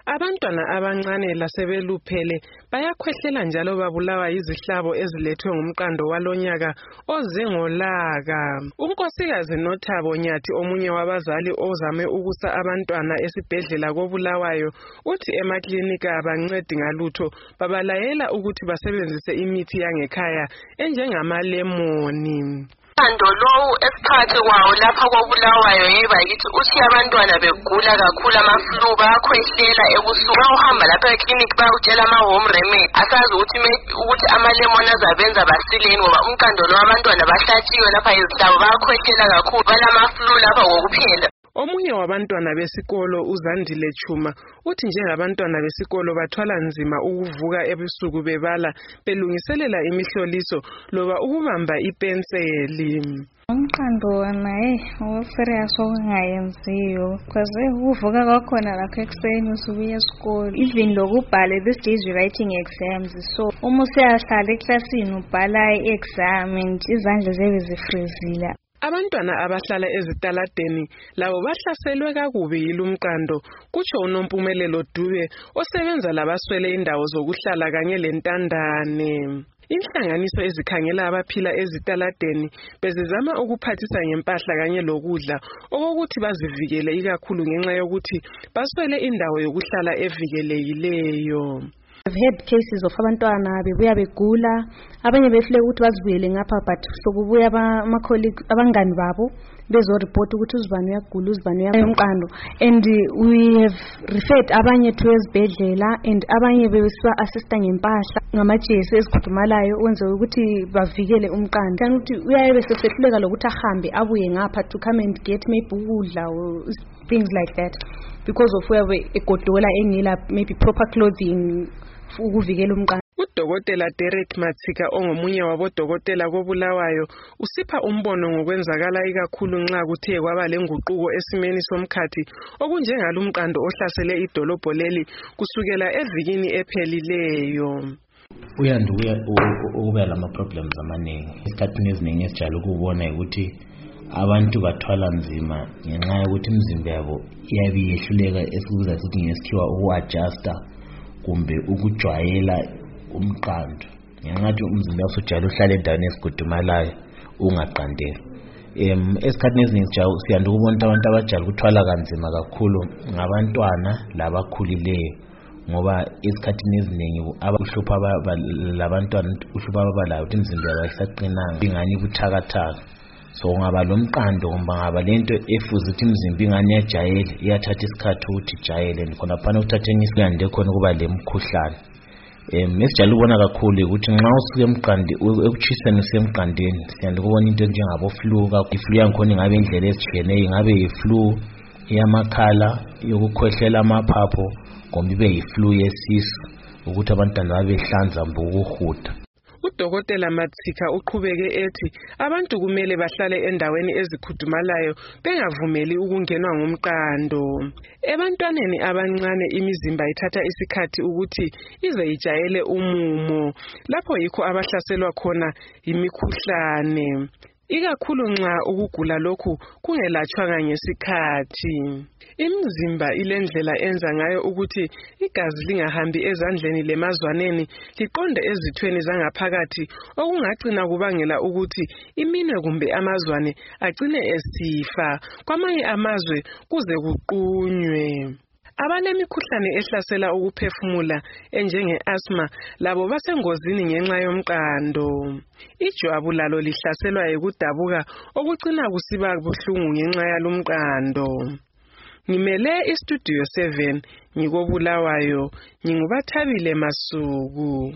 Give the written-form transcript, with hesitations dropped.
Abantwana abancane lasebeluphele bayakhwehlela njalo babulawa yizihlabo ezilethwe ngumqando walonyaka oze ngolaka. Unkosikazi Nothabo Nyathi, omunye wabazali ozame ukusa abantwana esibhedlela koBulawayo, uthi emaklinika abancedi ngalutho, babalayela ukuthi basebenzise imithi yangekhaya enjengamalemoni. Umqando lowu esikhathi kwawo lapha koBulawayo yiba yithi uthi abantwana begula kakhulu amaflu bayakhwehlela ebusuku. Uhamba lapha eklinika bayakutshela ama-home remedy. Asazi ukuthi amalemoni azabenza basileni ngoba umqando lo abantwana bahlatshiwe lapha izihlabo bayakhwehlela kakhulu balamaflu lapha kokuphela. Omunye wabantwana besikolo uZandile Chuma uthi njengabantwana besikolo bathwala nzima ukuvuka ebusuku bebala belungiselela imihloliso loba ukubamba ipenseli. Umqando wona serious okungayenziyo because ukuvuka kwakhona lakho ekuseni usubuya esikolo even lokubhala these days we writing exams, so uma useyahlala eklasini ubhala i-exam and izandla zibe zifrizile. Abantwana abahlala ezitaladeni labo bahlaselwe kakubi yilumqando, kutsho uNompumelelo Dube osebenza labaswele indawo zokuhlala kanye lentandane. Inhlanganiso ezikhangela abaphila ezitaladeni bezizama ukuphathisa ngempahla kanye lokudla okokuthi bazivikele ikakhulu ngenxa yokuthi baswele indawo yokuhlala evikelekileyo. I've had cases of abantwana bebuya begula, abanye befile ukuthi bazibuyele ngapha but sokubuya ama-colleagues abangani babo bezo-report ukuthi uzibani uyagula umqando, and we have referred abanye to ezibhedlela and abanye besiba-assista ngempahla ngamajesi ezikhudumalayo ukwenzela ukuthi bavikele umqando. Kanti ukuthi uyaye besesehluleka lokuthi ahambe abuye ngapha to come and get maybe ukudla or things like that because of where egodola engela maybe proper clothing ukuvikela umqando. Udokotela Derek Matsika ongomunye wabodokotela koBulawayo usipha umbono ngokwenzakala ikakhulu nxa kuthe kwaba lenguquko esimeni somkhathi okunjengalumqando ohlasele idolobho leli kusukela evikini ephelileyo. Uyanda ukuba lama problems amaningi. Isikhathini eziningi esijala ukubona ukuthi abantu bathwala nzima ngenxa yokuthi imizimba yabo iyabe yehluleka esikubiza sithi ngesikhiwa uku-adjusta kumbe ukujwayela umqando. Ngenxa yokuthi umzimba usujala uhlala endaweni esigudumalayo ungaqandeli. Esikhathini eziningi siyanda ukubona abantu abajala ukuthwala kanzima kakhulu ngabantwana labakhulileyo ngoba isikhathini eziningi abahlupha labantwana uhlupha abalayo ukuthi imizimba yabo ayisaqinanga ingani buthakathaka. So ngaba lomqando kumba ngaba lento efuze ukuthi imizimba ingani yajayele iyathatha isikhathi ukuthi ijayele khona phana ukuthatheni isikande khona kuba lemkhuhlane. Mesijala ubona kakhulu ukuthi nxa usuke emqandi ekuchiseni usemqandeni siyanda ukubona into njengabo flu iflu yankhona ingabe indlela ezitshiyeneyo ingabe yiflu yamakhala yokukhwehlela amaphapho kumbe ibe yiflu yesisu ukuthi abantwana babehlanza mbukuhuda. Udokotela Matsika uqhubeke ethi abantu kumele bahlale endaweni ezikhudumalayo bengavumeli ukungenwa ngumqando. Ebantwaneni abancane imizimba ithatha isikhathi ukuthi ize ijayele umumo, lapho yikho abahlaselwa khona yimikhuhlane, ikakhulu nxa ukugula lokhu kungelatshwanga ngesikhathi. Imizimba ilendlela enza ngayo ukuthi igazi lingahambi ezandleni lemazwaneni liqonde ezithweni zangaphakathi okungagcina kubangela ukuthi iminwe kumbe amazwane agcine esifa, kwamanye amazwe kuze kuqunywe. Abanemikhuhlane ehlasela ukuphefumula enjenge-asthma labo basengozini ngenxa yomqando. Ijwabu lalo lihlaselwa yikudabuka okucina kusiba buhlungu ngenxa yalumqando. Ngimele iStudio 7 ngikoBulawayo, nginguBathabile Masuku.